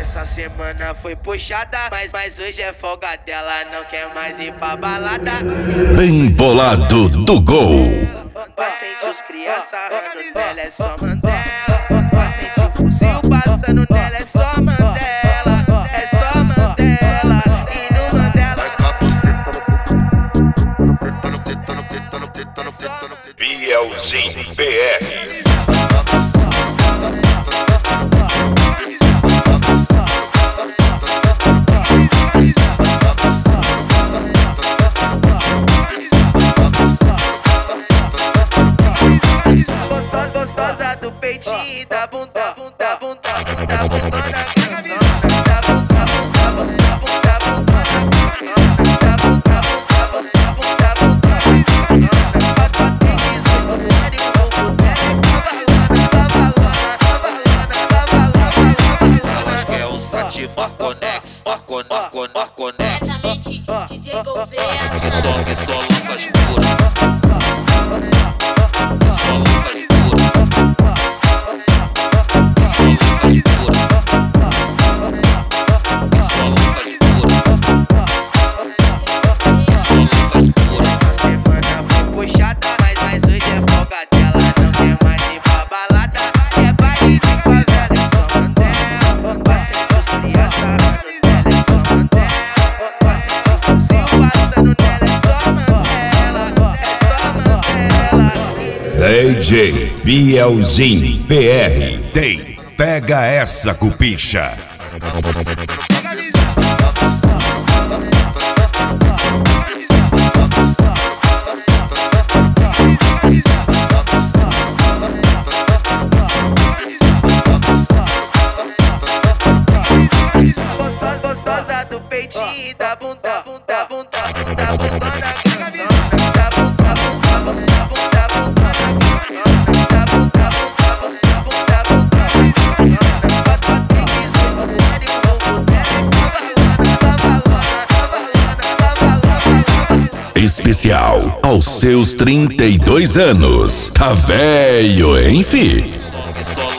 Essa semana foi puxada, mas hoje é folga dela, não quer mais ir pra balada. Bem bolado do gol. Acende os criança, no dela é só Mandela. Acende o fuzil, passando nela é só Mandela. É só Mandela, e no Mandela. Bielzinho BR. Gostosa do peitinho, da bunda, da bunda, da bunda. Marconex, DJ Gouveia. só lança as puras. Só lança as puras. Só lança as puras. Essa semana foi puxada, mas hoje é folga dela, não quer mais ir pra balada. É baile de favela, é só Mandela. Acende os criança, no dela é só Mandela. Acende o fuzil, passando nela é só Mandela. É só Mandela. DJ Bielzinho BR. Tem, pega essa cupicha. Gostosa do peitinho, da bunda, da bunda, da bunda. Especial aos seus 32 anos. Tá velho, hein, fi?